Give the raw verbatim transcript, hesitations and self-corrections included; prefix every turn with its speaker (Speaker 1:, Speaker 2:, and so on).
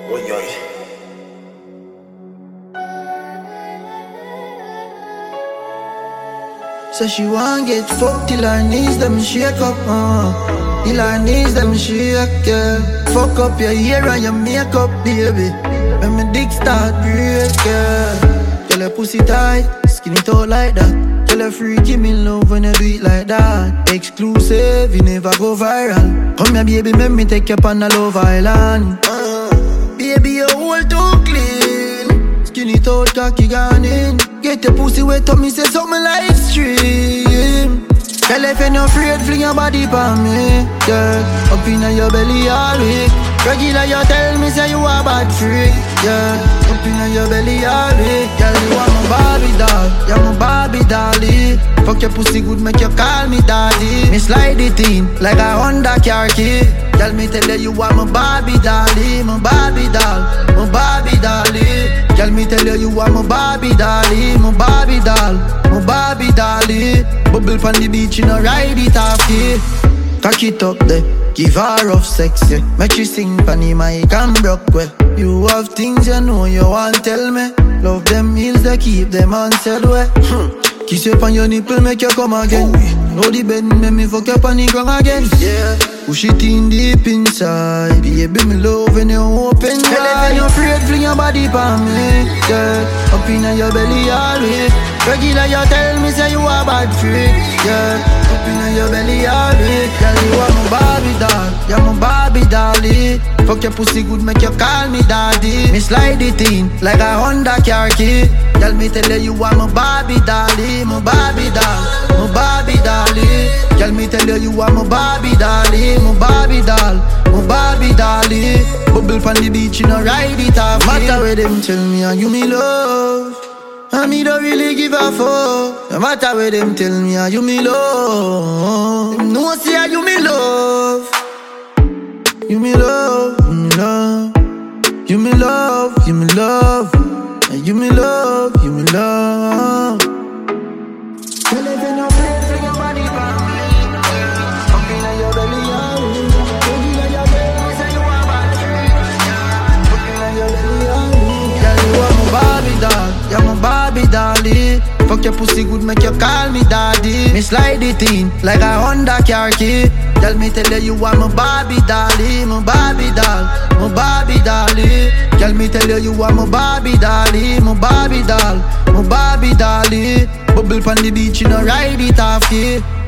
Speaker 1: Oi, oi.
Speaker 2: So she want get fucked till her knees them shake up, uh. Till her knees them shake, yeah. Fuck up your hair and your makeup, baby. When my dick start break, yeah. Girl, your pussy tight, skin it out like that. Girl, you free, give me love when you do it like that. Exclusive, you never go viral. Come here, baby, make me take you on a love island. uh. Baby, your whole too clean. Skin it out, cocky gone in. Get your pussy wet up, me say something like stream. Girl, if you're not afraid, fling your body for me, girl. Up inna your belly all week. Regular, you tell me say you a bad freak, yeah. Up inna your belly all week. Girl, you are my Barbie doll, you're my Barbie dolly. Fuck your pussy good, make you call me daddy. Me slide it in like a Honda car key. Girl, me tell you you are my Barbie dolly, my Barbie doll, my Barbie dolly. Girl, me tell you you are my Barbie dolly, my Barbie doll, my Barbie dolly. Bubble pon the beach, you know ride it off, yeah. Cock it up there, give her rough sex, yeah. Make you sing pon the mic and broke well. You have things you know you want tell me. Love them heels that keep them answered well. Kiss you on your nipple, make you come again. Know the bed, make me fuck up on the ground again. Yeah, push it in deep inside. Baby, me love when you open wide. Tell if you're afraid, fling your body for me, yeah. Up in your belly all week. Regular, you tell me say you a bad freak, yeah. Up in your belly all week. Girl, you are my Barbie doll, you're my Barbie dolly. Fuck your pussy good, make you call me daddy. Me slide it in like a Honda car key. Girl, me tell you you are my Barbie dolly, my Barbie doll, my Barbie dolly. Girl, me tell you you are my Barbie dolly, my Barbie doll, my Barbie dolly. Bubble pon the beach, you know ride it off. Matter where them tell me and you me love, and me don't really give a fuck. No matter where them tell me and you me love, them know say and you me love. You me love, you me love. You me love, you me love. And you me love, you me love. Tell if you're not afraid, fling your body for me. Up inna your belly, all week. Up inna your belly, say you a bad freak. Up inna your belly, all week. Girl, you are my Barbie doll, you're my Barbie dolly. Fuck your pussy good, make you call me daddy. Me slide it in like a Honda car key. Tell me tell you you are my Barbie dolly, my Barbie doll, my Barbie dolly. Tell me tell you you are my Barbie dolly, my Barbie doll, my Barbie dolly. Bubble pon the beach, you know ride it off, yeah.